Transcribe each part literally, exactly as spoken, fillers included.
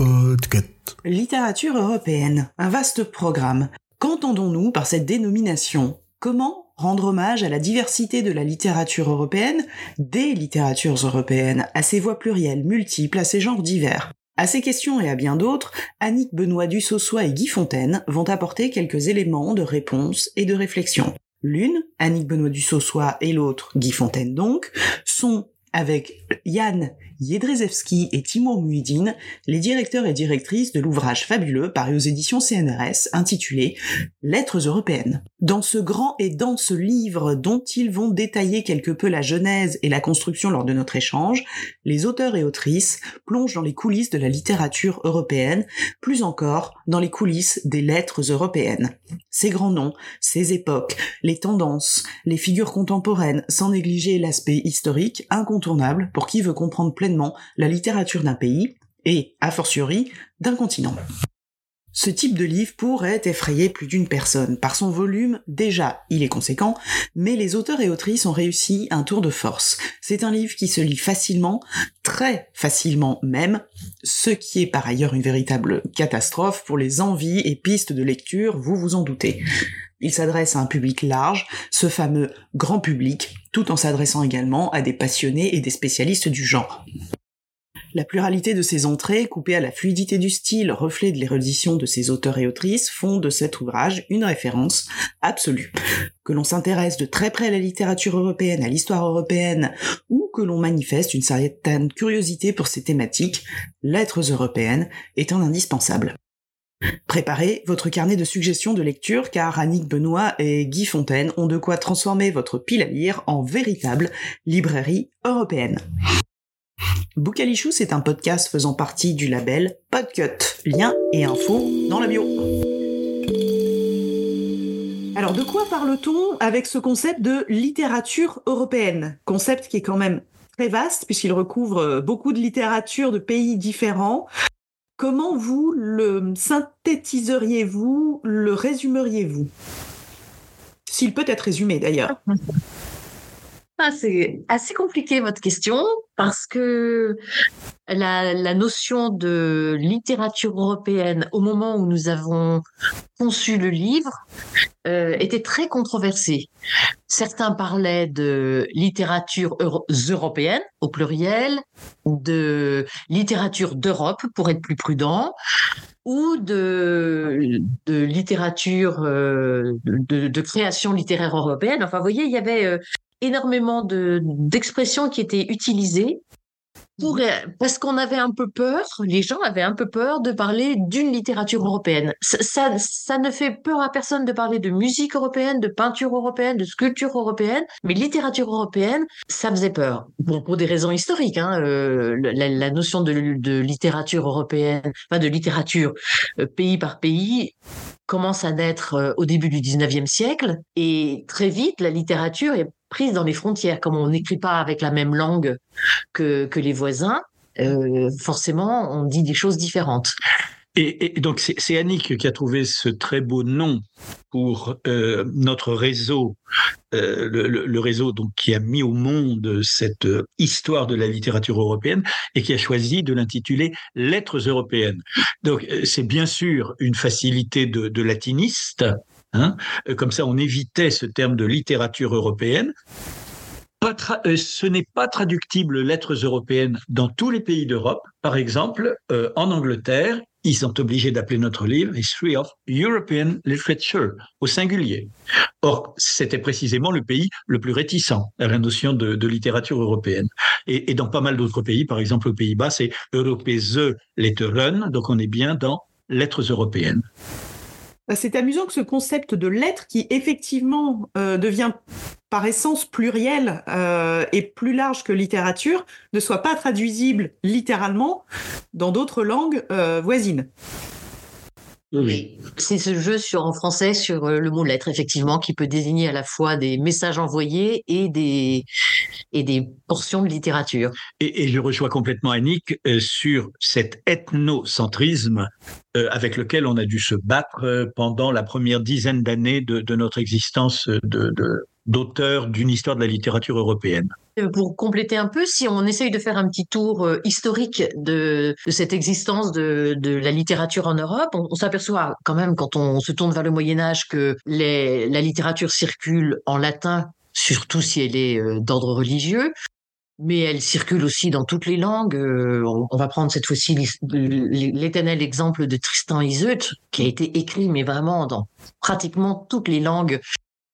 Podcast. Littérature européenne, un vaste programme. Qu'entendons-nous par cette dénomination ? Comment rendre hommage à la diversité de la littérature européenne, des littératures européennes, à ses voix plurielles, multiples, à ses genres divers ? À ces questions et à bien d'autres, Annick Benoît Dussossois et Guy Fontaine vont apporter quelques éléments de réponse et de réflexion. L'une, Annick Benoît Dussossois, et l'autre, Guy Fontaine donc, sont, avec Yann Jedrzejewski et Timur Muhidine, les directeurs et directrices de l'ouvrage fabuleux paru aux éditions C N R S intitulé « Lettres européennes ». Dans ce grand et dense livre dont ils vont détailler quelque peu la genèse et la construction lors de notre échange, les auteurs et autrices plongent dans les coulisses de la littérature européenne, plus encore dans les coulisses des lettres européennes. Ces grands noms, ces époques, les tendances, les figures contemporaines, sans négliger l'aspect historique incontournable pour qui veut comprendre pleinement la littérature d'un pays et, a fortiori, d'un continent. Ce type de livre pourrait effrayer plus d'une personne. Par son volume, déjà, il est conséquent, mais les auteurs et autrices ont réussi un tour de force. C'est un livre qui se lit facilement, très facilement même, ce qui est par ailleurs une véritable catastrophe pour les envies et pistes de lecture, vous vous en doutez. Il s'adresse à un public large, ce fameux grand public, tout en s'adressant également à des passionnés et des spécialistes du genre. La pluralité de ses entrées, coupée à la fluidité du style, reflet de l'érudition de ses auteurs et autrices, font de cet ouvrage une référence absolue. Que l'on s'intéresse de très près à la littérature européenne, à l'histoire européenne, ou que l'on manifeste une certaine curiosité pour ces thématiques, Lettres européennes est un indispensable. Préparez votre carnet de suggestions de lecture car Annick Benoît et Guy Fontaine ont de quoi transformer votre pile à lire en véritable librairie européenne. Bookalichou, c'est un podcast faisant partie du label Podcut. Lien et infos dans la bio. Alors de quoi parle-t-on avec ce concept de littérature européenne ? Concept qui est quand même très vaste puisqu'il recouvre beaucoup de littérature de pays différents. Comment vous le synthétiseriez-vous, le résumeriez-vous ? S'il peut être résumé d'ailleurs. Ah, c'est assez compliqué votre question parce que la, la notion de littérature européenne au moment où nous avons conçu le livre euh, était très controversée. Certains parlaient de littérature euro- européenne au pluriel, de littérature d'Europe pour être plus prudent, ou de, de littérature euh, de, de création littéraire européenne. Enfin, vous voyez, il y avait euh, énormément de, d'expressions qui étaient utilisées pour, parce qu'on avait un peu peur, les gens avaient un peu peur de parler d'une littérature européenne. Ça, ça, ça ne fait peur à personne de parler de musique européenne, de peinture européenne, de sculpture européenne, mais littérature européenne, ça faisait peur. Bon, pour des raisons historiques, hein, euh, la, la notion de, de littérature européenne, enfin de littérature euh, pays par pays, commence à naître euh, au début du dix-neuvième siècle, et très vite, la littérature est prise dans les frontières. Comme on n'écrit pas avec la même langue que, que les voisins, euh, forcément, on dit des choses différentes. Et, et donc, c'est, c'est Annick qui a trouvé ce très beau nom pour euh, notre réseau, euh, le, le, le réseau donc qui a mis au monde cette euh, histoire de la littérature européenne et qui a choisi de l'intituler « Lettres européennes ». Donc, c'est bien sûr une facilité de, de latiniste, hein, comme ça on évitait ce terme de littérature européenne. Pas tra- euh, ce n'est pas traductible lettres européennes dans tous les pays d'Europe. Par exemple, euh, en Angleterre, ils sont obligés d'appeler notre livre History of European Literature, au singulier. Or, c'était précisément le pays le plus réticent à la notion de, de littérature européenne. Et, et dans pas mal d'autres pays, par exemple aux Pays-Bas, c'est Europese Letteren, donc on est bien dans lettres européennes. C'est amusant que ce concept de lettre, qui effectivement euh, devient par essence pluriel euh, et plus large que littérature, ne soit pas traduisible littéralement dans d'autres langues euh, voisines. Oui, c'est ce jeu sur, en français sur le mot lettre, effectivement, qui peut désigner à la fois des messages envoyés et des, et des portions de littérature. Et, et je rejoins complètement Annick euh, sur cet ethnocentrisme euh, avec lequel on a dû se battre euh, pendant la première dizaine d'années de, de notre existence de, de, d'auteur d'une histoire de la littérature européenne. Pour compléter un peu, si on essaye de faire un petit tour euh, historique de, de cette existence de, de la littérature en Europe, on, on s'aperçoit quand même, quand on se tourne vers le Moyen-Âge, que les, la littérature circule en latin, surtout si elle est euh, d'ordre religieux, mais elle circule aussi dans toutes les langues. Euh, on, on va prendre cette fois-ci l'éternel exemple de Tristan et Iseult, qui a été écrit, mais vraiment dans pratiquement toutes les langues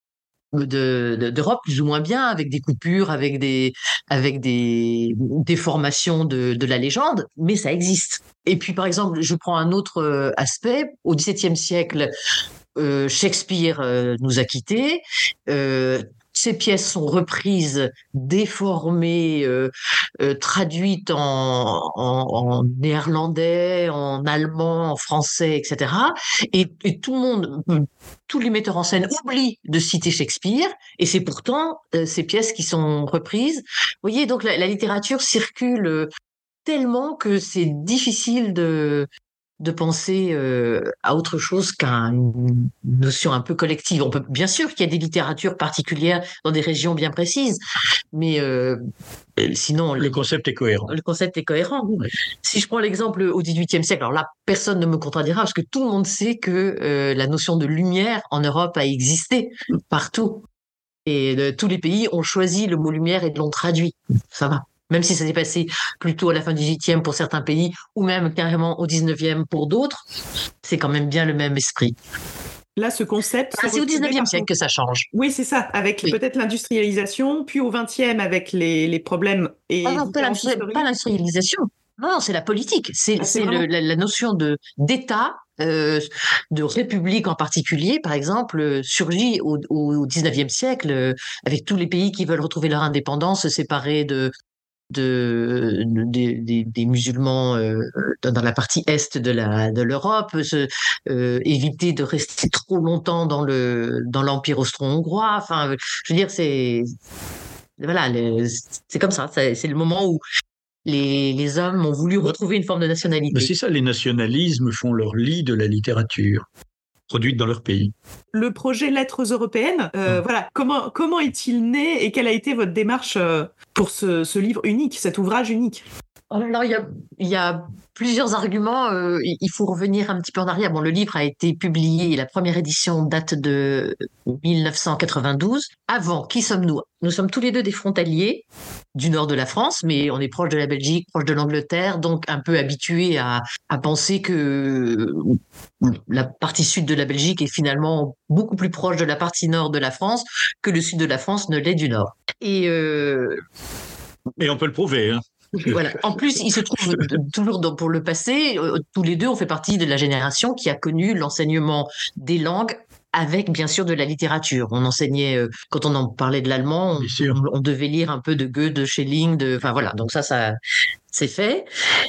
de, de, d'Europe, plus ou moins bien, avec des coupures, avec des, avec des déformations de, de la légende, mais ça existe. Et puis, par exemple, je prends un autre euh, aspect. Au dix-septième siècle, euh, Shakespeare euh, nous a quittés. Euh, Ces pièces sont reprises, déformées, euh, euh, traduites en, en, en néerlandais, en allemand, en français, et cetera. Et, et tout le monde, tous les metteurs en scène oublient de citer Shakespeare, et c'est pourtant euh, ces pièces qui sont reprises. Vous voyez, donc la, la littérature circule euh, tellement que c'est difficile de de penser euh, à autre chose qu'à une notion un peu collective. On peut bien sûr qu'il y a des littératures particulières dans des régions bien précises, mais euh, sinon le concept est cohérent. Le concept est cohérent. Oui. Si je prends l'exemple au dix-huitième siècle, alors là personne ne me contredira parce que tout le monde sait que euh, la notion de lumière en Europe a existé partout et de, tous les pays ont choisi le mot lumière et l'ont traduit. Ça va. Même si ça s'est passé plutôt à la fin du dix-huitième pour certains pays, ou même carrément au dix-neuvième pour d'autres, c'est quand même bien le même esprit. Là, ce concept... Ah, c'est au dix-neuvième siècle que ça change. Oui, c'est ça, avec oui. peut-être l'industrialisation, puis au vingtième avec les, les problèmes et ah non, pas, pas l'industrialisation, non, c'est la politique, c'est, ah, c'est, c'est vraiment... le, la, la notion de, d'État, euh, de république en particulier, par exemple, euh, surgit au, au dix-neuvième siècle, euh, avec tous les pays qui veulent retrouver leur indépendance, se séparer de... De, de, de, des musulmans euh, dans la partie est de la de l'Europe, se, euh, éviter de rester trop longtemps dans le dans l'empire austro-hongrois. Enfin, je veux dire, c'est voilà, les, c'est comme ça. C'est, c'est le moment où les les hommes ont voulu retrouver une forme de nationalité. Mais c'est ça, les nationalismes font leur lit de la littérature produite dans leur pays. Le projet Lettres européennes, euh, mmh. voilà, comment comment est-il né et quelle a été votre démarche euh, pour ce, ce livre unique, cet ouvrage unique? Alors il y a il y a plusieurs arguments. Euh, il faut revenir un petit peu en arrière. Bon, le livre a été publié, la première édition date de dix-neuf cent quatre-vingt-douze. Avant, qui sommes-nous? Nous sommes tous les deux des frontaliers du nord de la France, mais on est proche de la Belgique, proche de l'Angleterre, donc un peu habitués à, à penser que la partie sud de la Belgique est finalement beaucoup plus proche de la partie nord de la France que le sud de la France ne l'est du nord. Et, euh... Et on peut le prouver, hein. Voilà. En plus, il se trouve toujours dans, pour le passé, euh, tous les deux, on fait partie de la génération qui a connu l'enseignement des langues avec, bien sûr, de la littérature. On enseignait, euh, quand on en parlait de l'allemand, on, on, on devait lire un peu de Goethe, de Schelling, de, enfin voilà. Donc ça, ça, c'est fait.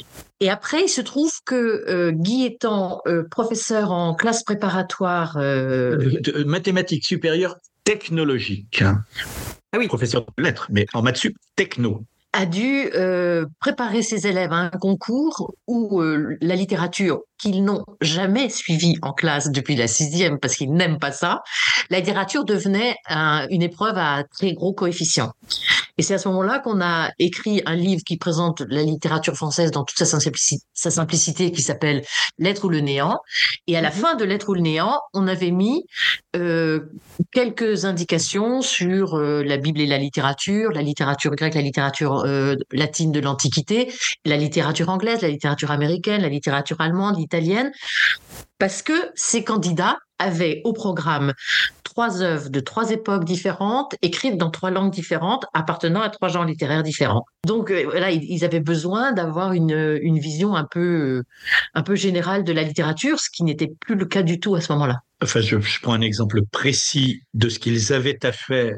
Et après, il se trouve que euh, Guy étant euh, professeur en classe préparatoire, euh... de, de mathématiques supérieures technologiques, hein. Ah oui. Professeur de lettres, mais en maths sup techno, a dû euh, préparer ses élèves à un concours où euh, la littérature qu'ils n'ont jamais suivie en classe depuis la sixième parce qu'ils n'aiment pas ça, la littérature devenait un, une épreuve à très gros coefficient. Et c'est à ce moment-là qu'on a écrit un livre qui présente la littérature française dans toute sa simplicité, sa simplicité qui s'appelle L'être ou le néant. Et à la fin de L'être ou le néant, on avait mis euh, quelques indications sur euh, la Bible et la littérature, la littérature grecque, la littérature euh, latine de l'Antiquité, la littérature anglaise, la littérature américaine, la littérature allemande, l'italienne, parce que ces candidats avaient au programme trois œuvres de trois époques différentes, écrites dans trois langues différentes, appartenant à trois genres littéraires différents. Donc euh, là, ils avaient besoin d'avoir une, une vision un peu, un peu générale de la littérature, ce qui n'était plus le cas du tout à ce moment-là. Enfin, je, je prends un exemple précis de ce qu'ils avaient à faire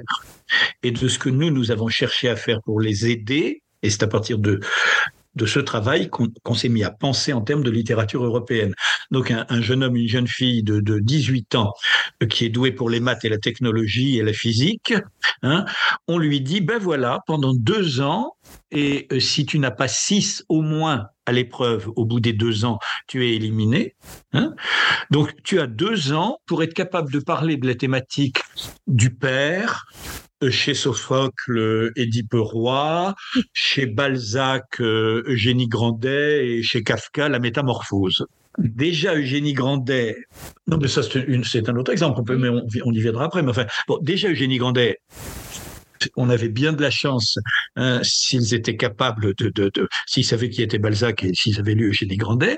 et de ce que nous, nous avons cherché à faire pour les aider. Et c'est à partir de, de ce travail qu'on, qu'on s'est mis à penser en termes de littérature européenne. Donc, un, un jeune homme, une jeune fille de, de dix-huit ans euh, qui est doué pour les maths et la technologie et la physique, hein, on lui dit, ben voilà, pendant deux ans, et euh, si tu n'as pas six au moins à l'épreuve, au bout des deux ans, tu es éliminé. Hein. Donc, tu as deux ans pour être capable de parler de la thématique du père, chez Sophocle, Édipe Roi, chez Balzac, euh, Eugénie Grandet, et chez Kafka, La Métamorphose. Déjà, Eugénie Grandet, non, mais ça, c'est, une, c'est un autre exemple, on, peut, mais on, on y viendra après, mais enfin, bon, déjà, Eugénie Grandet, on avait bien de la chance, hein, s'ils étaient capables de, de, de, s'ils savaient qui était Balzac et s'ils avaient lu Eugénie Grandet.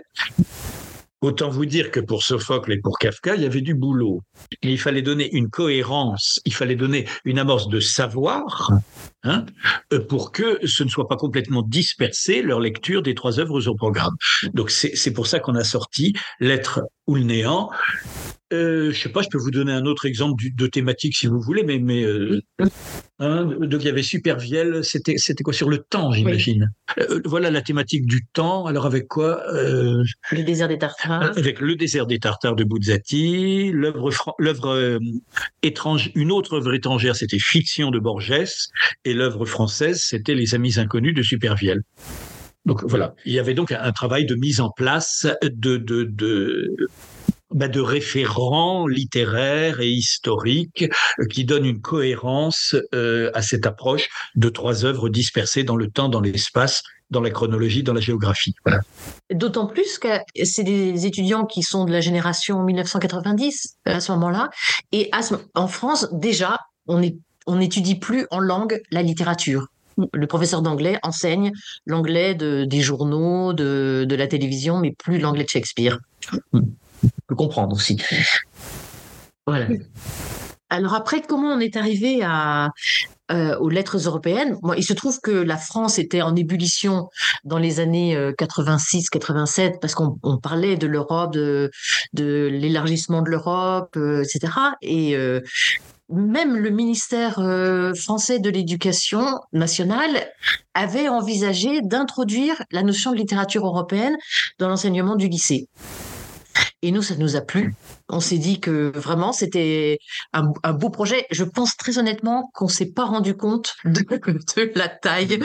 Autant vous dire que pour Sophocle et pour Kafka, il y avait du boulot. Et il fallait donner une cohérence, il fallait donner une amorce de savoir, hein, pour que ce ne soit pas complètement dispersé leur lecture des trois œuvres au programme. Donc c'est, c'est pour ça qu'on a sorti L'être ou le néant. Euh, je sais pas, je peux vous donner un autre exemple de, de thématique si vous voulez, mais, mais euh, hein, donc il y avait Supervielle, c'était, c'était quoi sur le temps, j'imagine. Oui. Euh, voilà la thématique du temps. Alors avec quoi euh, Le désert des Tartares. Avec Le désert des Tartares de Buzzati, l'œuvre, l'œuvre euh, étrange, une autre œuvre étrangère, c'était Fiction de Borges, et l'œuvre française, c'était Les Amis inconnus de Supervielle. Donc voilà, il y avait donc un, un travail de mise en place de de de Ben de référents littéraires et historiques qui donnent une cohérence euh, à cette approche de trois œuvres dispersées dans le temps, dans l'espace, dans la chronologie, dans la géographie. Voilà. D'autant plus que c'est des étudiants qui sont de la génération mille neuf cent quatre-vingt-dix à ce moment-là, et à ce, en France déjà, on est on n'étudie plus en langue la littérature. Le professeur d'anglais enseigne l'anglais de, des journaux, de, de la télévision, mais plus l'anglais de Shakespeare. On peut comprendre aussi. Voilà. Alors après, comment on est arrivé à, euh, aux lettres européennes? Bon, il se trouve que la France était en ébullition dans les années quatre-vingt-six quatre-vingt-sept parce qu'on on parlait de l'Europe, de, de l'élargissement de l'Europe, euh, et cetera. Et euh, même le ministère euh, français de l'Éducation nationale avait envisagé d'introduire la notion de littérature européenne dans l'enseignement du lycée. Et nous, ça nous a plu. On s'est dit que vraiment, c'était un, un beau projet. Je pense très honnêtement qu'on s'est pas rendu compte de, de la taille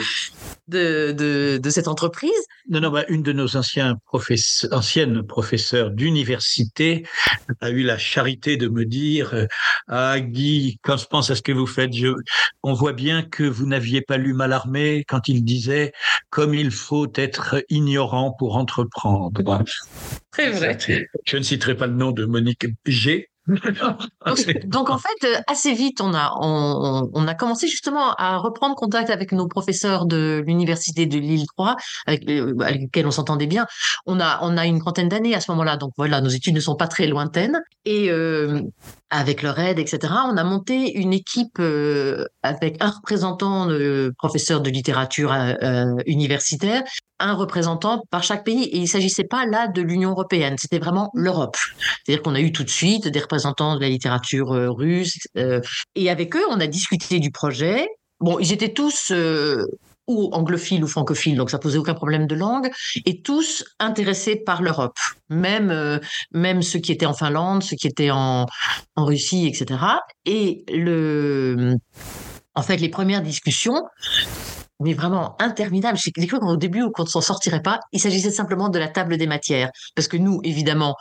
de, de, de cette entreprise. Non, non, bah, une de nos anciens professeurs, anciennes professeurs d'université a eu la charité de me dire euh, « Ah, Guy, quand je pense à ce que vous faites, je, on voit bien que vous n'aviez pas lu Mallarmé quand il disait « Comme il faut être ignorant pour entreprendre ». Très vrai. Je ne citerai pas le nom de Monique G. donc, donc en fait, assez vite, on a on, on a commencé justement à reprendre contact avec nos professeurs de l'université de Lille trois, avec, avec lesquels on s'entendait bien. On a on a une trentaine d'années à ce moment-là, donc voilà, nos études ne sont pas très lointaines. Et euh, avec leur aide, et cetera, on a monté une équipe euh, avec un représentant de professeur de littérature euh, universitaire, un représentant par chaque pays. Et il s'agissait pas là de l'Union européenne, c'était vraiment l'Europe. C'est-à-dire qu'on a eu tout de suite des représentants de la littérature euh, russe. Euh, et avec eux, on a discuté du projet. Bon, ils étaient tous euh, ou anglophiles ou francophiles, donc ça posait aucun problème de langue, et tous intéressés par l'Europe. Même euh, même ceux qui étaient en Finlande, ceux qui étaient en en Russie, et cetera. Et le, en fait, les premières discussions, mais vraiment interminable. J'ai cru qu'au début, qu'on ne s'en sortirait pas. Il s'agissait simplement de la table des matières. Parce que nous, évidemment,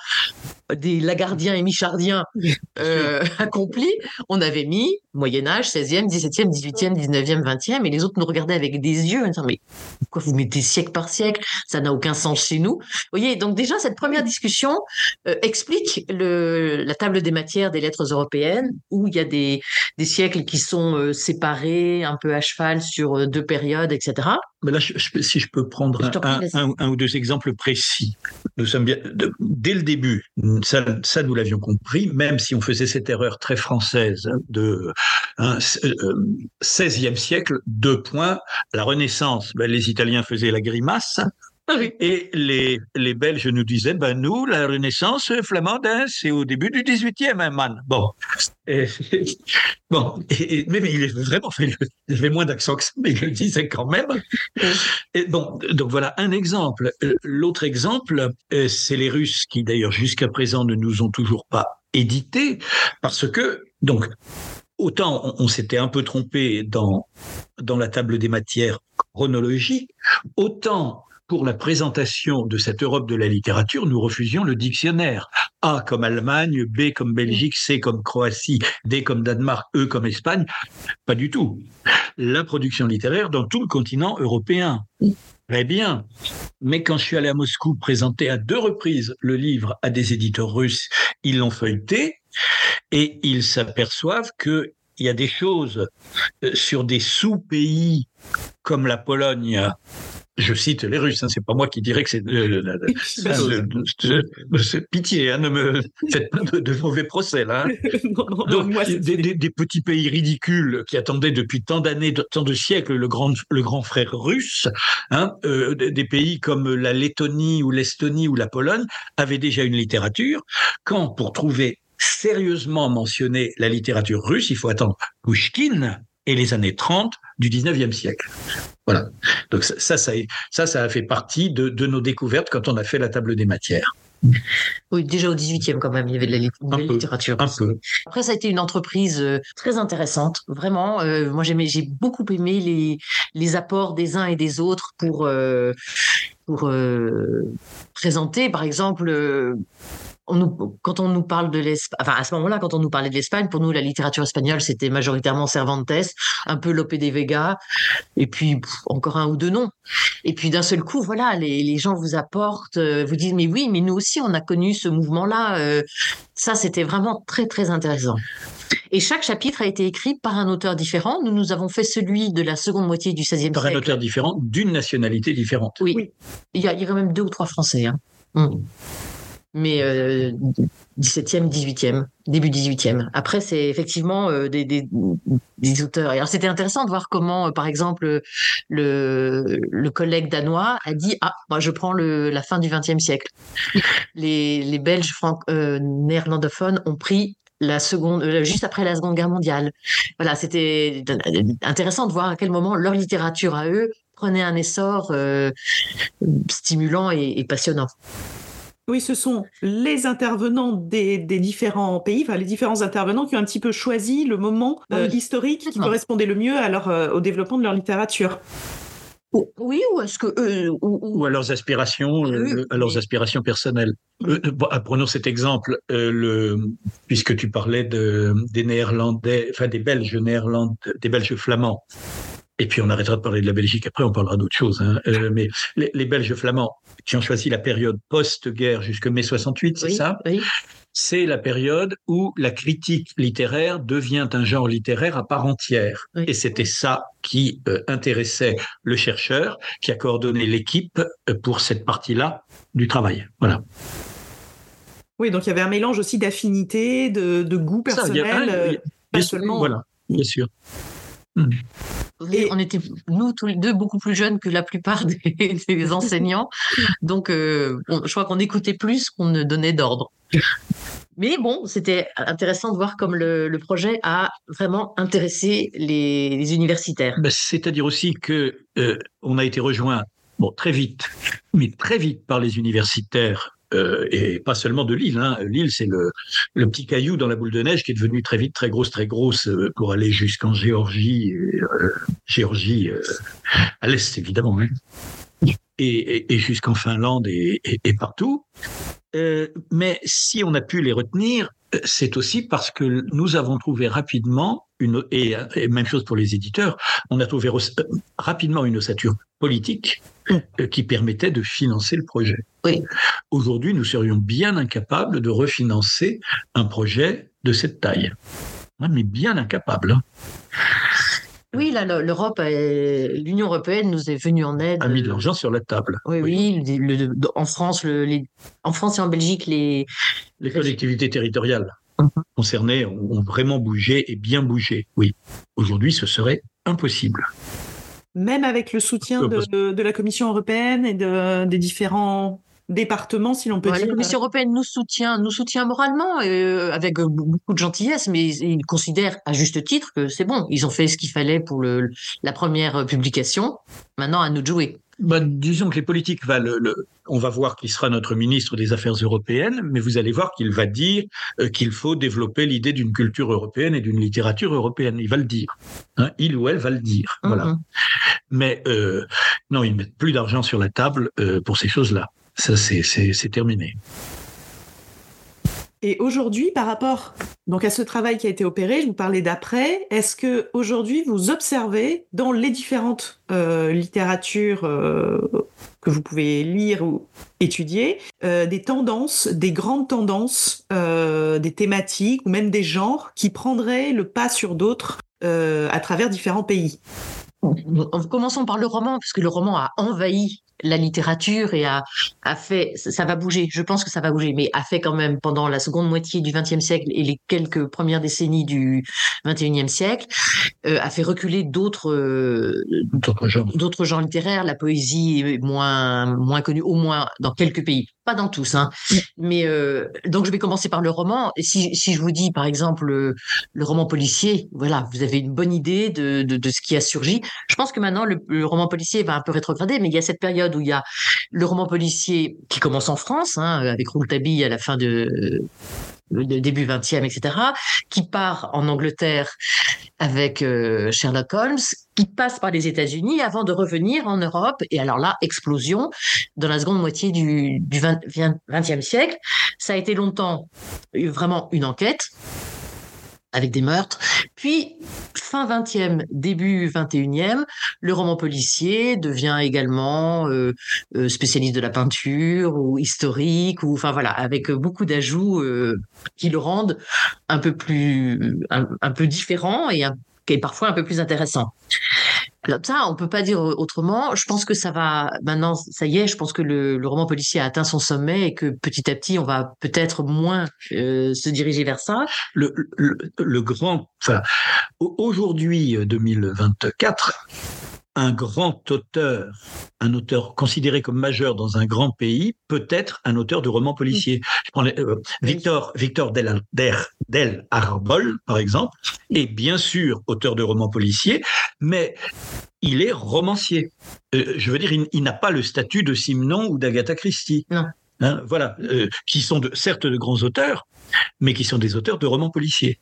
des Lagardiens et Michardiens euh, accomplis, on avait mis Moyen-Âge, seizième, dix-septième, dix-huitième, dix-neuvième, vingtième, et les autres nous regardaient avec des yeux, en disant, mais pourquoi vous mettez siècle par siècle? Ça n'a aucun sens chez nous. Vous voyez, donc déjà, cette première discussion euh, explique le, la table des matières des lettres européennes, où il y a des, des siècles qui sont euh, séparés, un peu à cheval sur euh, deux périodes, et cetera. Mais là, je, je, si je peux prendre un, prie, un, un, un ou deux exemples précis. Nous sommes bien, de, dès le début, ça, ça nous l'avions compris, même si on faisait cette erreur très française de hein, seizième siècle, deux points, la Renaissance, ben, les Italiens faisaient la grimace. Oui. Et les, les Belges nous disaient, ben nous, la Renaissance flamande, hein, c'est au début du dix-huitième, hein, man. Bon. Et, bon. Et, mais, mais il avait vraiment fait, il avait moins d'accent que ça, mais il le disait quand même. Et bon. Donc voilà un exemple. L'autre exemple, c'est les Russes qui, d'ailleurs, jusqu'à présent, ne nous ont toujours pas édités parce que, donc, autant on, on s'était un peu trompé dans, dans la table des matières chronologiques, autant pour la présentation de cette Europe de la littérature, nous refusions le dictionnaire. A comme Allemagne, B comme Belgique, C comme Croatie, D comme Danemark, E comme Espagne. Pas du tout. La production littéraire dans tout le continent européen. Très bien. Mais quand je suis allé à Moscou présenter à deux reprises le livre à des éditeurs russes, ils l'ont feuilleté et ils s'aperçoivent qu'il y a des choses sur des sous-pays comme la Pologne. Je cite les Russes, hein, c'est pas moi qui dirais que c'est euh, la, la, la, la, c'est pitié, hein, ne me faites pas de, de mauvais procès là. Hein. non, non, Donc, moi, des, des, des petits pays ridicules qui attendaient depuis tant d'années, tant de siècles le grand, le grand frère russe, hein, euh, des pays comme la Lettonie ou l'Estonie ou la Pologne avaient déjà une littérature. Quand pour trouver sérieusement mentionner la littérature russe, il faut attendre Pouchkine et les années trente du dix-neuvième siècle. Voilà. Donc ça, ça, ça, ça, ça a fait partie de, de nos découvertes quand on a fait la table des matières. Oui, déjà au dix-huitième quand même, il y avait de la lit- Un de la peu, littérature. un peu. Après, ça a été une entreprise euh, très intéressante, vraiment. Euh, moi, j'aimais, j'ai beaucoup aimé les les apports des uns et des autres pour euh, pour euh, présenter, par exemple. Euh, on nous, quand on nous parle de l'Espagne, enfin à ce moment-là, quand on nous parlait de l'Espagne, pour nous la littérature espagnole c'était majoritairement Cervantes, un peu Lope de Vega, et puis pff, encore un ou deux noms. Et puis d'un seul coup, voilà, les, les gens vous apportent, euh, vous disent mais oui, mais nous aussi on a connu ce mouvement-là. Euh, ça c'était vraiment très très intéressant. Et chaque chapitre a été écrit par un auteur différent. Nous nous avons fait celui de la seconde moitié du seizième Par siècle. un auteur différent, d'une nationalité différente. Oui, Oui. il y a, il y a quand même deux ou trois Français. Hein. Mm. Mais euh, dix-septième, dix-huitième, début dix-huitième. Après, c'est effectivement euh, des, des, des auteurs. Et alors, c'était intéressant de voir comment, euh, par exemple, le, le collègue danois a dit « Ah, moi, je prends le, la fin du vingtième siècle. » Les, les Belges franc, euh, néerlandophones ont pris la seconde, euh, juste après la Seconde Guerre mondiale. Voilà, c'était intéressant de voir à quel moment leur littérature à eux prenait un essor euh, stimulant et, et passionnant. Oui, ce sont les intervenants des, des différents pays, enfin les différents intervenants qui ont un petit peu choisi le moment euh, oui, historique qui exactement. correspondait le mieux à leur, euh, au développement de leur littérature. Oui, ou est-ce que eux, ou, ou... ou à leurs aspirations, Ah oui, euh, à leurs mais... aspirations personnelles. Euh, bon, prenons cet exemple, euh, le, puisque tu parlais de, des Néerlandais, enfin des Belges néerlandais, des Belges flamands. Et puis on arrêtera de parler de la Belgique, après on parlera d'autres choses. Hein. Euh, mais les, les Belges flamands qui ont choisi la période post-guerre jusque mai soixante-huit, c'est oui, ça oui. C'est la période où la critique littéraire devient un genre littéraire à part entière. Oui. Et c'était ça qui euh, intéressait le chercheur, qui a coordonné l'équipe pour cette partie-là du travail. Voilà. Oui, donc il y avait un mélange aussi d'affinités, de, de goût personnel, Ça, il y a, euh, il y a, pas bien seulement... Voilà, bien sûr. Hmm. Oui, on était, nous, tous les deux, beaucoup plus jeunes que la plupart des, des enseignants. Donc, euh, on, je crois qu'on écoutait plus qu'on ne donnait d'ordre. Mais bon, c'était intéressant de voir comme le, le projet a vraiment intéressé les, les universitaires. Ben, c'est-à-dire aussi que euh, on a été rejoint, bon, très vite, mais très vite par les universitaires. Euh, et pas seulement de Lille. Hein. Lille, c'est le, le petit caillou dans la boule de neige qui est devenu très vite très grosse, très grosse euh, pour aller jusqu'en Géorgie, et, euh, Géorgie euh, à l'est évidemment, hein. et, et, et jusqu'en Finlande et, et, et partout. Euh, mais si on a pu les retenir, c'est aussi parce que nous avons trouvé rapidement une et, et même chose pour les éditeurs, on a trouvé rapidement une ossature politique euh, qui permettait de financer le projet. Oui. Aujourd'hui, nous serions bien incapables de refinancer un projet de cette taille. Ouais, mais bien incapables. Hein. Oui, là, l'Europe, l'Union européenne nous est venue en aide. A mis de l'argent sur la table. Oui, oui. oui le, le, en France, le, les, en France et en Belgique, les les collectivités territoriales mm-hmm. concernées ont, ont vraiment bougé et bien bougé. Oui. Aujourd'hui, ce serait impossible. Même avec le soutien de, de, de la Commission européenne et de, des différents départements, si l'on peut ouais, dire. La Commission européenne nous soutient, nous soutient moralement, euh, avec beaucoup de gentillesse, mais ils considèrent à juste titre que c'est bon. Ils ont fait ce qu'il fallait pour le, la première publication. Maintenant, à nous de jouer. bah, disons que les politiques va le, le, on va voir qui sera notre ministre des Affaires européennes, mais vous allez voir qu'il va dire euh, qu'il faut développer l'idée d'une culture européenne et d'une littérature européenne. Il va le dire, hein, il ou elle va le dire. Mm-hmm. Voilà. Mais euh, non, ils mettent plus d'argent sur la table euh, pour ces choses-là. Ça, c'est, c'est, c'est terminé. Et aujourd'hui, par rapport donc à ce travail qui a été opéré, je vous parlais d'après, est-ce que aujourd'hui vous observez dans les différentes euh, littératures euh, que vous pouvez lire ou étudier euh, des tendances, des grandes tendances, euh, des thématiques ou même des genres qui prendraient le pas sur d'autres euh, à travers différents pays? Commençons par le roman, parce que le roman a envahi la littérature et a, a fait, ça va bouger, je pense que ça va bouger, mais a fait quand même pendant la seconde moitié du vingtième siècle et les quelques premières décennies du vingt et unième siècle, euh, a fait reculer d'autres, euh, d'autres, genres. d'autres genres littéraires. La poésie est moins, moins connue, au moins dans quelques pays, pas dans tous, hein. Mais euh, donc je vais commencer par le roman. Et si, si je vous dis par exemple le, le roman policier, voilà, vous avez une bonne idée de, de, de ce qui a surgi. Je pense que maintenant le, le roman policier va un peu rétrograder, mais il y a cette période où il y a le roman policier qui commence en France, hein, avec Rouletabille à la fin de, de début vingtième, et cetera, qui part en Angleterre avec euh, Sherlock Holmes, qui passe par les États-Unis avant de revenir en Europe. Et alors là, explosion dans la seconde moitié du, du vingtième siècle. Ça a été longtemps vraiment une enquête avec des meurtres. Puis, fin vingtième, début vingt et unième, le roman policier devient également euh, euh, spécialiste de la peinture ou historique, ou enfin voilà, avec beaucoup d'ajouts euh, qui le rendent un peu plus, un, un peu différent et, un, et parfois un peu plus intéressant. Alors ça, on peut pas dire autrement. Je pense que ça va maintenant, ça y est. Je pense que le, le roman policier a atteint son sommet et que petit à petit, on va peut-être moins euh, se diriger vers ça. Le, le, le grand, enfin, aujourd'hui, deux mille vingt-quatre, un grand auteur, un auteur considéré comme majeur dans un grand pays, peut être un auteur de romans policiers. Je prends les, euh, Victor, Victor Del, Del, Del Arbol, par exemple, est bien sûr auteur de romans policiers, mais il est romancier. Euh, je veux dire, il, il n'a pas le statut de Simenon ou d'Agatha Christie. Non. Hein, voilà, euh, qui sont de, certes de grands auteurs, mais qui sont des auteurs de romans policiers.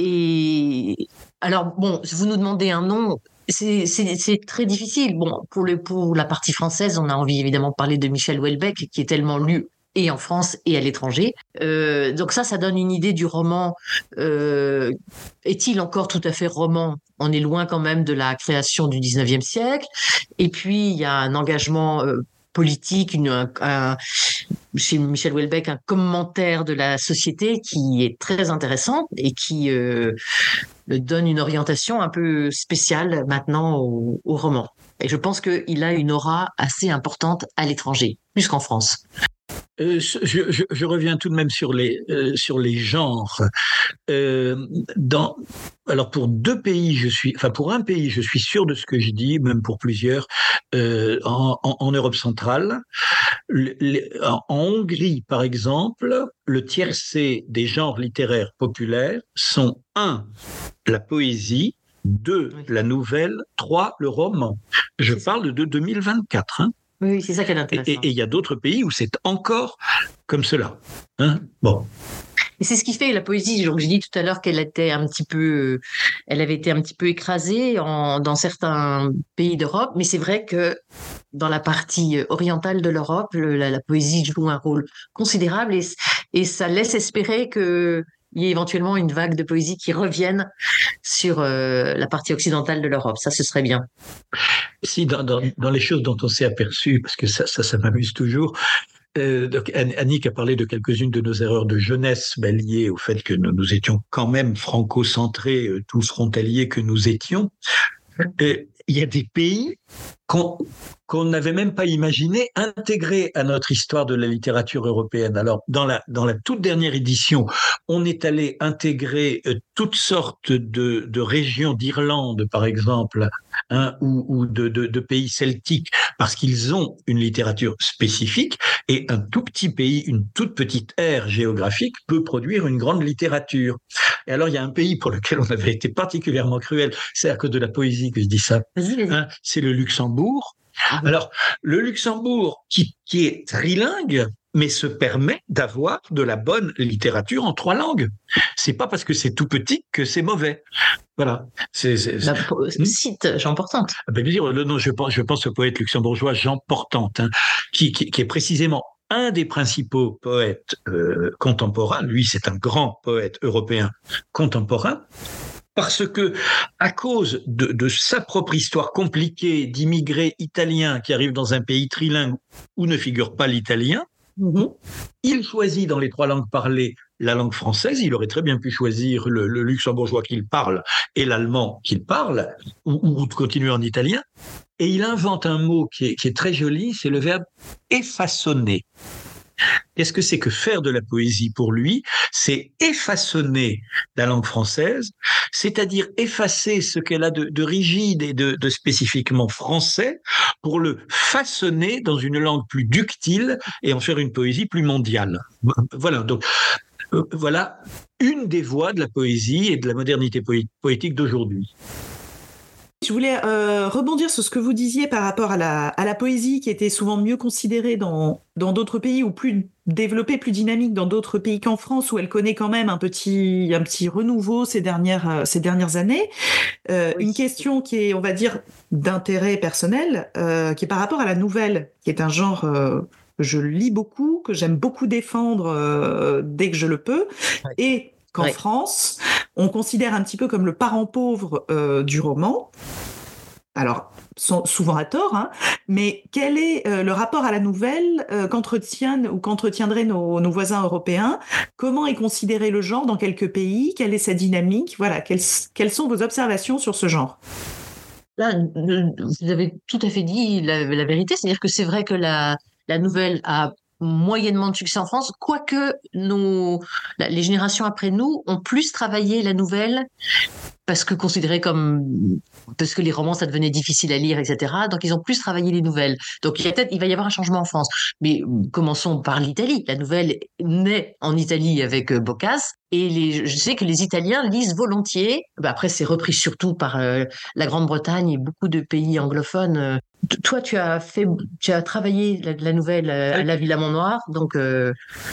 Et alors, bon, si vous nous demandez un nom, c'est, c'est, c'est très difficile. Bon, pour, le, pour la partie française, on a envie évidemment de parler de Michel Houellebecq, qui est tellement lu et en France et à l'étranger. Euh, donc ça, ça donne une idée du roman. Euh, est-il encore tout à fait roman ? On est loin quand même de la création du dix-neuvième siècle. Et puis, il y a un engagement euh, politique, une, un, un, chez Michel Houellebecq, un commentaire de la société qui est très intéressant et qui euh, donne une orientation un peu spéciale maintenant au, au roman. Et je pense qu'il a une aura assez importante à l'étranger, plus qu'en France. Euh, je, je, je reviens tout de même sur les euh, sur les genres. Euh, dans alors pour deux pays, je suis enfin pour un pays, je suis sûr de ce que je dis, même pour plusieurs. Euh, en, en, en Europe centrale, le, les, en, en Hongrie par exemple, le tiercé des genres littéraires populaires sont un la poésie, deux la nouvelle, trois le roman. Je parle de deux mille vingt-quatre. Hein. Oui, c'est ça qui est intéressant. Et il y a d'autres pays où c'est encore comme cela. Hein, bon. Et c'est ce qui fait la poésie. Donc, j'ai dit tout à l'heure qu'elle était un petit peu, elle avait été un petit peu écrasée en, dans certains pays d'Europe. Mais c'est vrai que dans la partie orientale de l'Europe, le, la, la poésie joue un rôle considérable et, et ça laisse espérer que il y ait éventuellement une vague de poésie qui revienne sur euh, la partie occidentale de l'Europe. Ça, ce serait bien. Si, dans, dans, dans les choses dont on s'est aperçu, parce que ça, ça, ça m'amuse toujours, euh, donc Annick a parlé de quelques-unes de nos erreurs de jeunesse, ben, liées au fait que nous, nous étions quand même franco-centrés, euh, tous frontaliers que nous étions. Euh, il y a des pays qu'on qu'on n'avait même pas imaginé intégrer à notre histoire de la littérature européenne. Alors, dans la, dans la toute dernière édition, on est allé intégrer euh, toutes sortes de, de régions d'Irlande, par exemple, hein, ou, ou de, de, de pays celtiques, parce qu'ils ont une littérature spécifique, et un tout petit pays, une toute petite aire géographique peut produire une grande littérature. Et alors, il y a un pays pour lequel on avait été particulièrement cruel, c'est à cause de la poésie que je dis ça, Vas-y, vas-y. Hein, c'est le Luxembourg, Alors, le Luxembourg, qui, qui est trilingue, mais se permet d'avoir de la bonne littérature en trois langues. C'est pas parce que c'est tout petit que c'est mauvais. Voilà. C'est, c'est, c'est... Bah, cite Jean Portante. Ah ben, dire, non, je pense, je pense au poète luxembourgeois Jean Portante, hein, qui, qui, qui est précisément un des principaux poètes euh, contemporains. Lui, c'est un grand poète européen contemporain. Parce que, à cause de, de sa propre histoire compliquée d'immigrés italiens qui arrivent dans un pays trilingue où ne figure pas l'italien, mmh. il choisit dans les trois langues parlées la langue française. Il aurait très bien pu choisir le, le luxembourgeois qu'il parle et l'allemand qu'il parle, ou, ou de continuer en italien. Et il invente un mot qui est, qui est très joli, c'est le verbe effaçonner. Qu'est-ce que c'est que faire de la poésie pour lui? C'est effaçonner la langue française, c'est-à-dire effacer ce qu'elle a de, de rigide et de, de spécifiquement français pour le façonner dans une langue plus ductile et en faire une poésie plus mondiale. Voilà, donc euh, voilà une des voies de la poésie et de la modernité poé- poétique d'aujourd'hui. Je voulais euh, rebondir sur ce que vous disiez par rapport à la, à la poésie qui était souvent mieux considérée dans, dans d'autres pays ou plus développée, plus dynamique dans d'autres pays qu'en France où elle connaît quand même un petit, un petit renouveau ces dernières, ces dernières années. Euh, oui. Une question qui est, on va dire, d'intérêt personnel, euh, qui est par rapport à la nouvelle, qui est un genre... Euh, que je lis beaucoup, que j'aime beaucoup défendre euh, dès que je le peux, oui. et qu'en oui. France, on considère un petit peu comme le parent pauvre euh, du roman. Alors, souvent à tort, hein, mais quel est euh, le rapport à la nouvelle euh, qu'entretiennent ou qu'entretiendraient nos, nos voisins européens? Comment est considéré le genre dans quelques pays? Quelle est sa dynamique? Voilà, quelles, quelles sont vos observations sur ce genre? Là, vous avez tout à fait dit la, la vérité, c'est-à-dire que c'est vrai que la La nouvelle a moyennement de succès en France, quoique nos, les générations après nous ont plus travaillé la nouvelle parce que considéré comme parce que les romans ça devenait difficile à lire, et cetera. Donc ils ont plus travaillé les nouvelles. Donc il y a peut-être il va y avoir un changement en France. Mais commençons par l'Italie. La nouvelle naît en Italie avec Boccace et les, je sais que les Italiens lisent volontiers. Bah après c'est repris surtout par euh, la Grande-Bretagne et beaucoup de pays anglophones. Euh, Toi, tu as fait, tu as travaillé la, la nouvelle à la Villa Montnoir, donc. Euh...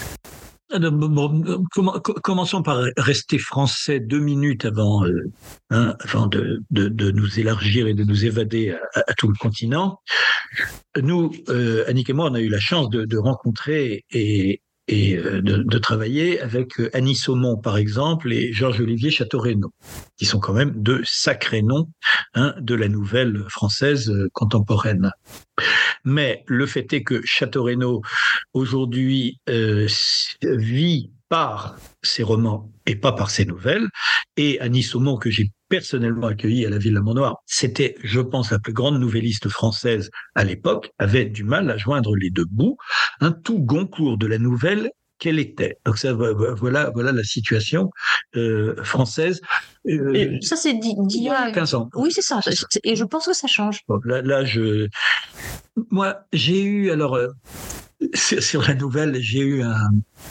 Bon, commençons par rester français deux minutes avant, euh, hein, avant de, de, de nous élargir et de nous évader à, à tout le continent. Nous, euh, Annick et moi, on a eu la chance de, de rencontrer et, et de, de travailler avec Annie Saumont, par exemple, et Georges-Olivier Château-Renaud, qui sont quand même deux sacrés noms hein, de la nouvelle française contemporaine. Mais le fait est que Château-Renaud, aujourd'hui, euh, vit par ses romans et pas par ses nouvelles, et Annie Saumont, que j'ai personnellement accueillie à la Villa Montnoir, c'était, je pense, la plus grande nouvelliste française à l'époque, avait du mal à joindre les deux bouts, un tout Goncourt de la nouvelle qu'elle était. Donc ça, voilà, voilà la situation euh, française. Euh, et ça, c'est d'il y a quinze ans. Oui, c'est ça. Et je pense que ça change. Bon, là, là, je... Moi, j'ai eu, alors, euh, sur, sur la nouvelle, j'ai eu un...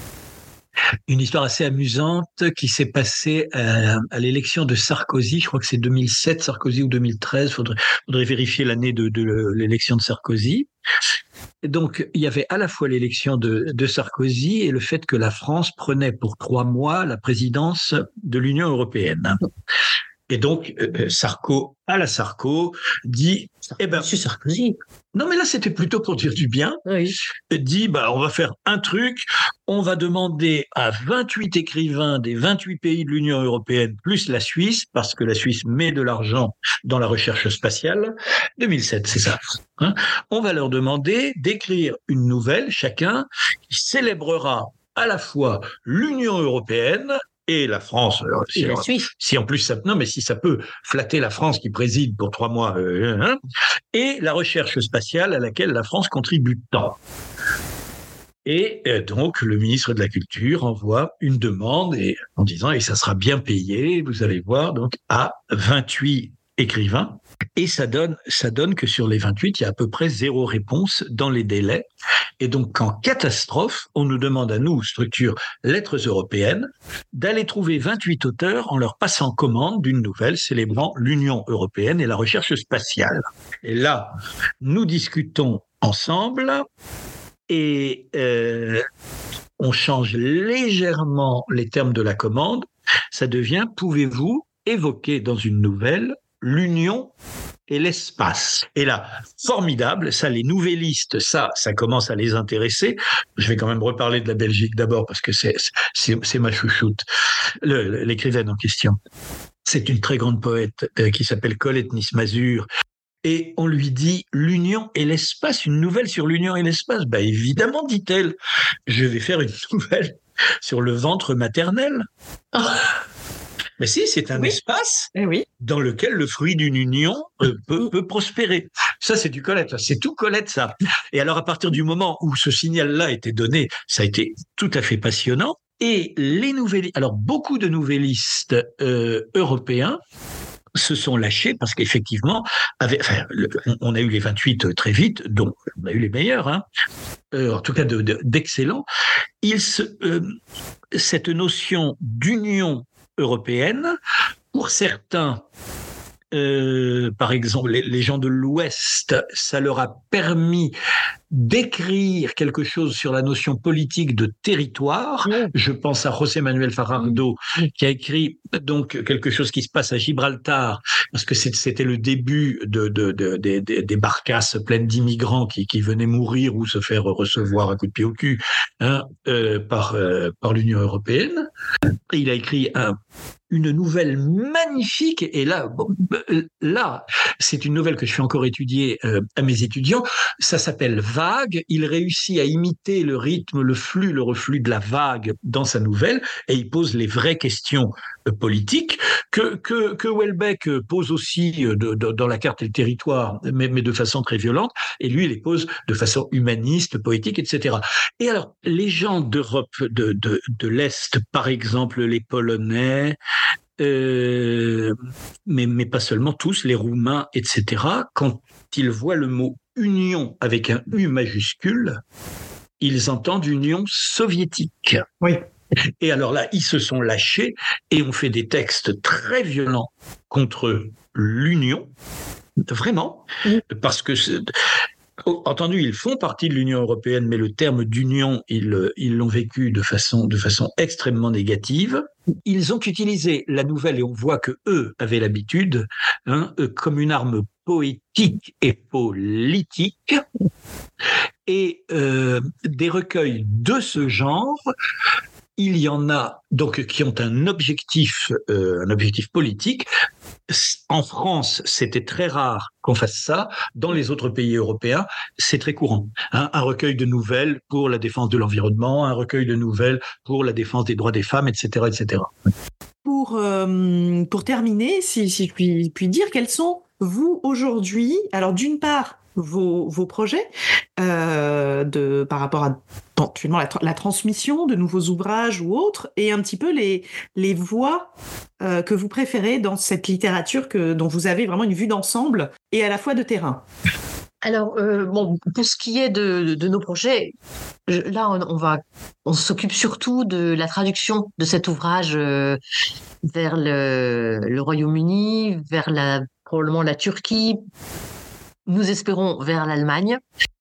une histoire assez amusante qui s'est passée à, à l'élection de Sarkozy. Je crois que c'est deux mille sept, Sarkozy, ou deux mille treize. Faudrait, faudrait vérifier l'année de, de l'élection de Sarkozy. Et donc, il y avait à la fois l'élection de, de Sarkozy et le fait que la France prenait pour trois mois la présidence de l'Union européenne. Et donc, euh, Sarko, à la Sarko, dit... Eh ben, Monsieur Sarkozy. Non, mais là, c'était plutôt pour dire du bien. Oui. Dit, bah, on va faire un truc, on va demander à vingt-huit écrivains des vingt-huit pays de l'Union européenne, plus la Suisse, parce que la Suisse met de l'argent dans la recherche spatiale. deux mille sept, c'est ça. Hein, on va leur demander d'écrire une nouvelle, chacun, qui célébrera à la fois l'Union européenne et la France. Alors, si, et la alors, Suisse. Si en plus ça, non, mais si ça peut flatter la France qui préside pour trois mois, euh, hein, et la recherche spatiale à laquelle la France contribue tant. Et euh, donc le ministre de la Culture envoie une demande et, en disant et ça sera bien payé, vous allez voir, donc à vingt-huit écrivains. Et ça donne, ça donne que sur les vingt-huit, il y a à peu près zéro réponse dans les délais. Et donc, en catastrophe, on nous demande à nous, structure Lettres européennes, d'aller trouver vingt-huit auteurs en leur passant commande d'une nouvelle célébrant l'Union européenne et la recherche spatiale. Et là, nous discutons ensemble et euh, on change légèrement les termes de la commande. Ça devient « Pouvez-vous évoquer dans une nouvelle l'Union et l'espace ». Et là, formidable, ça, les nouvellistes, ça, ça commence à les intéresser. Je vais quand même reparler de la Belgique d'abord, parce que c'est, c'est, c'est ma chouchoute, le, l'écrivaine en question. C'est une très grande poète euh, qui s'appelle Colette Nice-Mazur. Et on lui dit « L'Union et l'espace, une nouvelle sur l'Union et l'espace ». Ben évidemment, dit-elle, je vais faire une nouvelle sur le ventre maternel. Oh. Mais si, c'est un oui. espace eh oui. dans lequel le fruit d'une union euh, peut, peut prospérer. Ça, c'est du Colette, c'est tout Colette, ça. Et alors, à partir du moment où ce signal-là a été donné, ça a été tout à fait passionnant. Et les nouvellistes, alors beaucoup de nouvellistes euh, européens se sont lâchés parce qu'effectivement, avec, enfin, le, on a eu les vingt-huit très vite, donc on a eu les meilleurs, hein, euh, en tout cas de, de, d'excellents. Ils se, euh, cette notion d'union européenne, pour certains, euh, par exemple, les, les gens de l'Ouest, ça leur a permis d'écrire quelque chose sur la notion politique de territoire. Oui. Je pense à José Manuel Fajardo, oui. qui a écrit donc quelque chose qui se passe à Gibraltar, parce que c'était le début de, de, de, de, de, des barcasses pleines d'immigrants qui, qui venaient mourir ou se faire recevoir un coup de pied au cul hein, euh, par, euh, par l'Union européenne. Et il a écrit un une nouvelle magnifique, et là, bon, là, c'est une nouvelle que je fais encore étudier euh, à mes étudiants, ça s'appelle Vague, il réussit à imiter le rythme, le flux, le reflux de la vague dans sa nouvelle, et il pose les vraies questions euh, politiques que, que, que Houellebecq pose aussi de, de, dans La carte et le territoire, mais, mais de façon très violente, et lui, il les pose de façon humaniste, poétique, et cetera. Et alors, les gens d'Europe de, de, de l'Est, par exemple, les Polonais, Euh, mais, mais pas seulement tous, les Roumains, et cetera, quand ils voient le mot union avec un U majuscule, ils entendent Union soviétique. Oui. Et alors là, ils se sont lâchés et ont fait des textes très violents contre l'Union, vraiment, oui. parce que c'est, entendu, ils font partie de l'Union européenne, mais le terme d'union, ils, ils l'ont vécu de façon, de façon extrêmement négative. Ils ont utilisé la nouvelle, et on voit que eux avaient l'habitude, hein, comme une arme poétique et politique. Et euh, des recueils de ce genre, il y en a donc qui ont un objectif, euh, un objectif politique. En France, c'était très rare qu'on fasse ça. Dans les autres pays européens, c'est très courant. Hein, un recueil de nouvelles pour la défense de l'environnement, un recueil de nouvelles pour la défense des droits des femmes, et cetera, et cetera. Pour euh, pour terminer, si, si je puis, puis dire, quels sont vous aujourd'hui, alors d'une part vos vos projets euh, de par rapport à éventuellement la, la transmission de nouveaux ouvrages ou autres, et un petit peu les les voies euh, que vous préférez dans cette littérature que dont vous avez vraiment une vue d'ensemble et à la fois de terrain. Alors, euh, bon, pour ce qui est de, de, de nos projets, je, là, on, on va, on s'occupe surtout de la traduction de cet ouvrage euh, vers le, le Royaume-Uni, vers la, probablement la Turquie. Nous espérons vers l'Allemagne.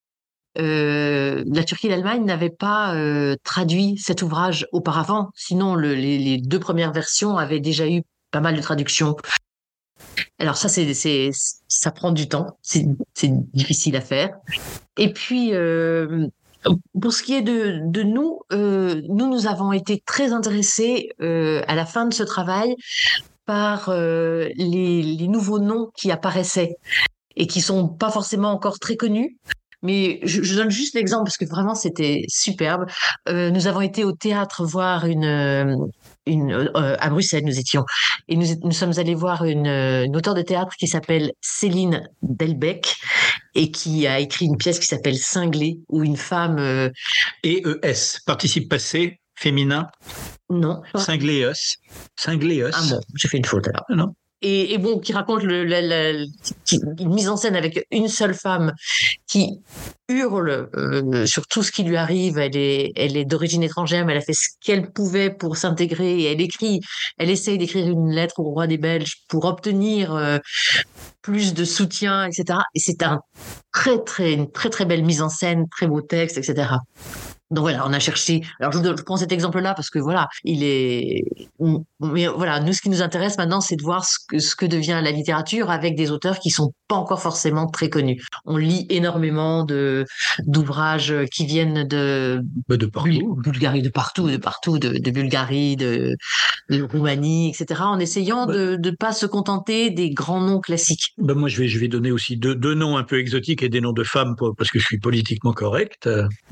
Euh, la Turquie et l'Allemagne n'avaient pas euh, traduit cet ouvrage auparavant, sinon le, les, les deux premières versions avaient déjà eu pas mal de traductions. Alors ça, c'est, c'est, ça prend du temps, c'est, c'est difficile à faire. Et puis, euh, pour ce qui est de, de nous, euh, nous, nous avons été très intéressés euh, à la fin de ce travail par euh, les, les nouveaux noms qui apparaissaient et qui sont pas forcément encore très connus. Mais je, je donne juste l'exemple parce que vraiment c'était superbe. Euh, nous avons été au théâtre voir une, une euh, à Bruxelles, nous étions, et nous, nous sommes allés voir une, une auteure de théâtre qui s'appelle Céline Delbecq et qui a écrit une pièce qui s'appelle Cinglé, où une femme euh... E E S, participe passé féminin. Non. Cingléos. Cingléos. Ah bon, j'ai fait une faute alors. Non. et, et bon, qui raconte le, la, la, qui, une mise en scène avec une seule femme qui hurle euh, sur tout ce qui lui arrive. Elle est, elle est d'origine étrangère, mais elle a fait ce qu'elle pouvait pour s'intégrer. Et elle écrit, elle essaye d'écrire une lettre au roi des Belges pour obtenir euh, plus de soutien, et cetera. Et c'est un très, très, une très, très belle mise en scène, très beau texte, et cetera. Donc voilà, on a cherché. Alors je, je prends cet exemple-là parce que voilà, il est. Mais voilà, nous ce qui nous intéresse maintenant, c'est de voir ce que ce que devient la littérature avec des auteurs qui sont pas encore forcément très connus. On lit énormément de d'ouvrages qui viennent de de partout, Bulgarie, de partout, de partout, de, de Bulgarie, de, de Roumanie, et cetera. En essayant ouais. de de pas se contenter des grands noms classiques. Ben moi, je vais je vais donner aussi deux deux noms un peu exotiques et des noms de femmes pour, parce que je suis politiquement correct.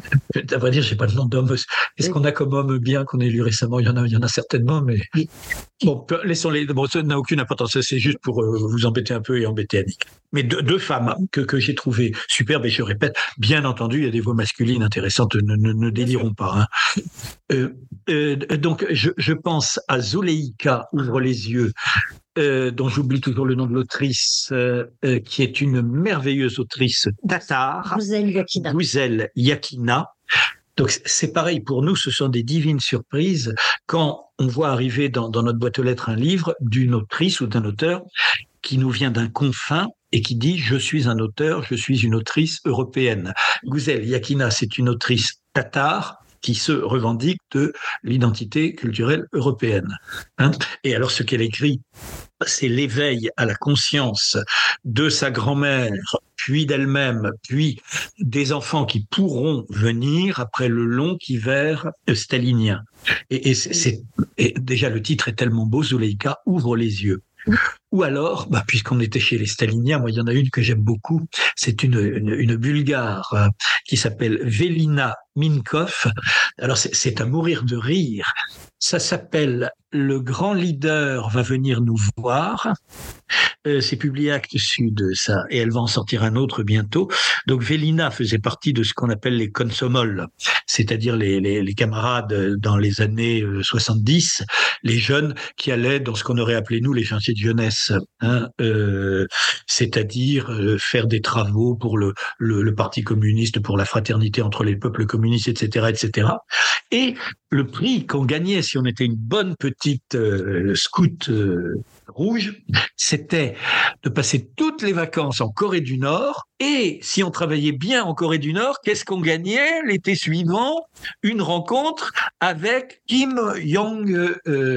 À vrai dire, j'ai pas de nom d'homme. Est-ce oui. qu'on a comme homme bien qu'on ait lu récemment? Il y en a, il y en a certainement, mais oui. bon, laissons-les. Bon, ça n'a aucune importance. C'est juste pour euh, vous embêter un peu et embêter Annick. Mais deux, deux femmes que que j'ai trouvées superbes et je répète, bien entendu, il y a des voix masculines intéressantes. Ne ne, ne délirons pas. Hein. Euh, euh, donc, je je pense à Zuleika, Ouvre les yeux. Euh, dont j'oublie toujours le nom de l'autrice, euh, euh, qui est une merveilleuse autrice tatare. Guzel Yakina. Guzel Yakina. Donc c'est pareil, pour nous, ce sont des divines surprises quand on voit arriver dans, dans notre boîte aux lettres un livre d'une autrice ou d'un auteur qui nous vient d'un confin et qui dit « Je suis un auteur, je suis une autrice européenne ». Guzel Yakina, c'est une autrice tatare qui se revendique de l'identité culturelle européenne. Hein. Et alors ce qu'elle écrit, c'est l'éveil à la conscience de sa grand-mère, puis d'elle-même, puis des enfants qui pourront venir après le long hiver stalinien. Et, et, c'est, c'est, et déjà le titre est tellement beau, Zuleika ouvre les yeux. Ou alors, bah, puisqu'on était chez les staliniens, moi il y en a une que j'aime beaucoup, c'est une, une, une Bulgare euh, qui s'appelle Velina Minkov. Alors c'est, c'est à mourir de rire. Ça s'appelle Le grand leader va venir nous voir. Euh, c'est publié à Actes Sud, ça, et elle va en sortir un autre bientôt. Donc Velina faisait partie de ce qu'on appelle les komsomols, c'est-à-dire les, les, les camarades dans les années soixante-dix, les jeunes qui allaient dans ce qu'on aurait appelé nous les chantiers de jeunesse, hein, euh, c'est-à-dire euh, faire des travaux pour le, le, le Parti communiste, pour la fraternité entre les peuples communistes, et cetera, et cetera. Et le prix qu'on gagnait si on était une bonne petite euh, scout euh, rouge, c'était de passer toutes les vacances en Corée du Nord. Et si on travaillait bien en Corée du Nord, qu'est-ce qu'on gagnait l'été suivant? Une rencontre avec Kim Jong-il.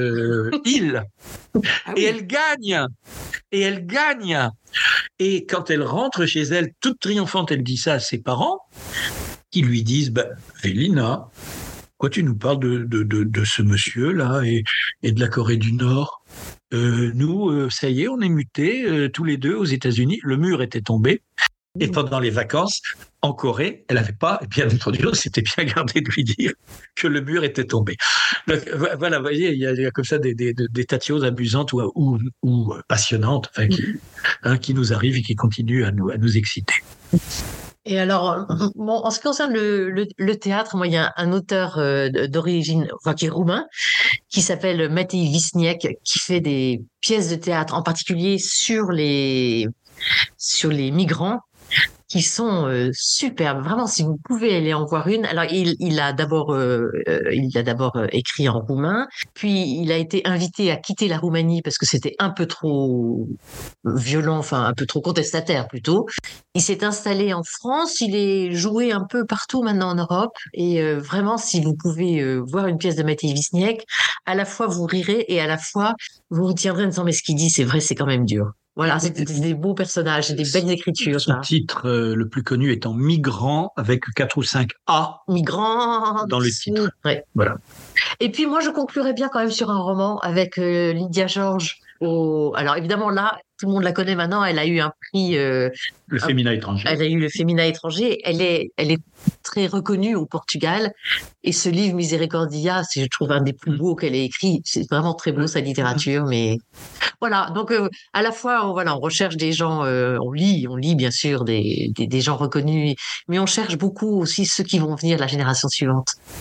Ah oui. Et elle gagne. Et elle gagne. Et quand elle rentre chez elle, toute triomphante, elle dit ça à ses parents, qui lui disent bah, « Velina, pourquoi tu nous parles de, de, de, de ce monsieur-là et, et de la Corée du Nord ?» Euh, nous, euh, ça y est, on est mutés euh, tous les deux aux États-Unis. Le mur était tombé. Et pendant les vacances, en Corée, elle n'avait pas, bien entendu, on s'était bien gardé de lui dire que le mur était tombé. Donc, voilà, vous voyez, il y a, il y a comme ça des, des, des tas de choses amusantes ou, ou, ou passionnantes, enfin, qui, hein, qui nous arrivent et qui continuent à nous, à nous exciter. Et alors, bon, en ce qui concerne le, le, le théâtre, moi, il y a un, un auteur euh, d'origine, enfin, qui est roumain, qui s'appelle Matei Visniec, qui fait des pièces de théâtre, en particulier sur les, sur les migrants, qui sont euh, superbes. Vraiment, si vous pouvez aller en voir une. Alors, il, il a d'abord, euh, il a d'abord euh, écrit en roumain, puis il a été invité à quitter la Roumanie parce que c'était un peu trop violent, enfin un peu trop contestataire plutôt. Il s'est installé en France. Il est joué un peu partout maintenant en Europe. Et euh, vraiment, si vous pouvez euh, voir une pièce de Matei Visniec, à la fois vous rirez et à la fois vous retiendrez en disant mais ce qu'il dit, c'est vrai, c'est quand même dur. Voilà, c'est des beaux personnages, des belles écritures. Son titre euh, le plus connu étant Migrant, avec quatre ou cinq A. Migrant dans le titre. Ouais. Voilà. Et puis moi, je conclurais bien quand même sur un roman avec euh, Lydia Georges. Au... Alors évidemment là, tout le monde la connaît maintenant. Elle a eu un prix. Euh, le Féminin étranger. Elle a eu le Féminin étranger. Elle est, elle est très reconnue au Portugal. Et ce livre Miséricordia, c'est je trouve un des plus beaux qu'elle ait écrit. C'est vraiment très beau sa littérature, mais voilà. Donc euh, à la fois, on, voilà, on recherche des gens, euh, on lit, on lit bien sûr des, des, des gens reconnus, mais on cherche beaucoup aussi ceux qui vont venir la génération suivante.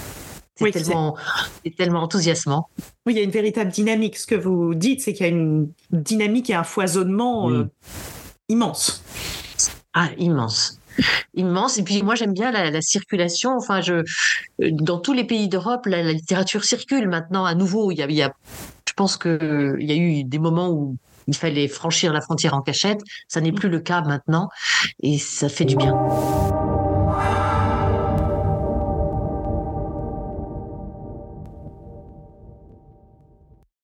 C'est Oui, tellement, c'est tellement enthousiasmant. Oui, il y a une véritable dynamique. Ce que vous dites, c'est qu'il y a une dynamique et un foisonnement Oui. euh, immense. Ah, immense. Immense. Et puis moi, j'aime bien la, la circulation. Enfin, je, dans tous les pays d'Europe, la, la littérature circule maintenant à nouveau. Il y a, il y a, je pense qu'il y a eu des moments où il fallait franchir la frontière en cachette. Ça n'est plus le cas maintenant et ça fait du bien.